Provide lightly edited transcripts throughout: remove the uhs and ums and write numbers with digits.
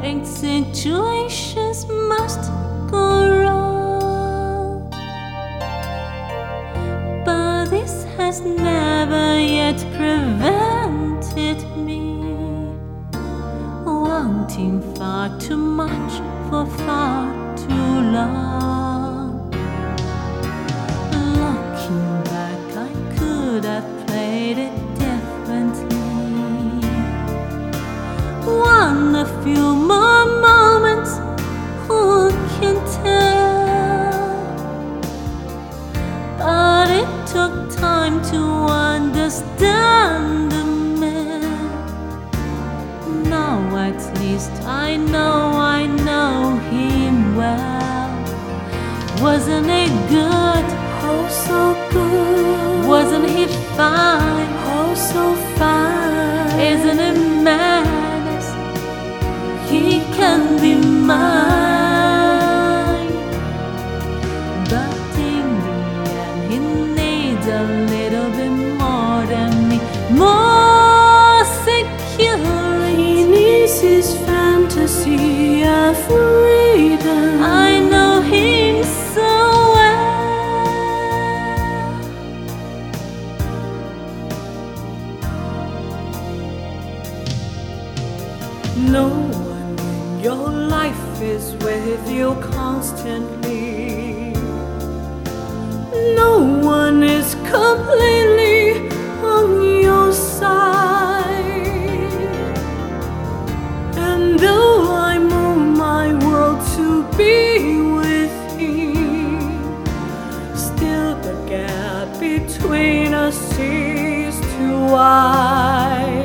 and situations must go wrong, but this has never yet prevented me wanting far too much for far too long. Looking back, I could have played it differently. Won a few more moments, who can tell? But it took time to understand the man. Now at least I know him well. Wasn't it good? Oh, so good. Wasn't he fine? Oh, so fine. Isn't it madness? He can be mine. But in the end, he needs a little bit more than me. More security. He needs his fantasy of freedom. I know him so well. No one in your life is with you constantly. No one is completely on your side. And though I move my world to be with him, still the gap between us is too wide.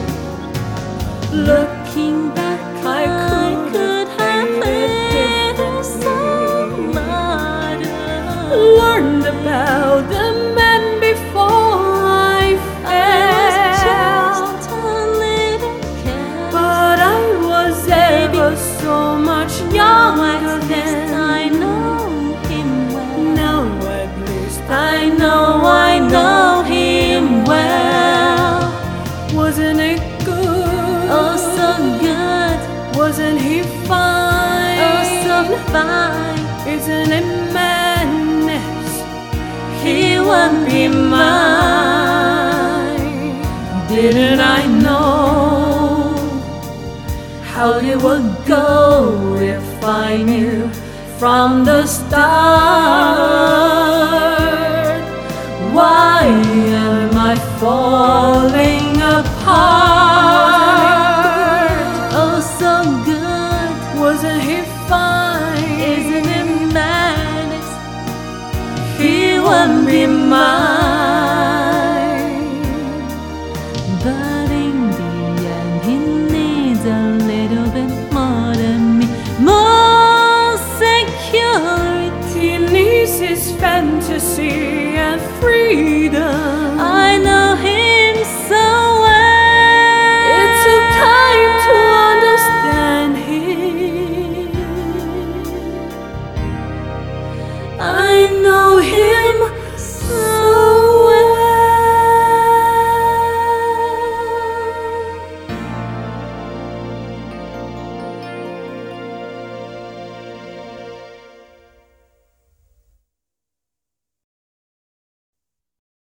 Looking back, I could have played been so much. learned about the man before I fell, Just a little careless. but I was ever so much younger At least then. I know him well. Now at least I know him well. Wasn't it good? Oh, so good. Wasn't he fine? Oh, so fine. Isn't it madness? He won't be mine. Didn't I know how it would go if I knew from the start? Why am I falling apart? Oh, so good. Wasn't he fine? Isn't it madness? He won't be mine.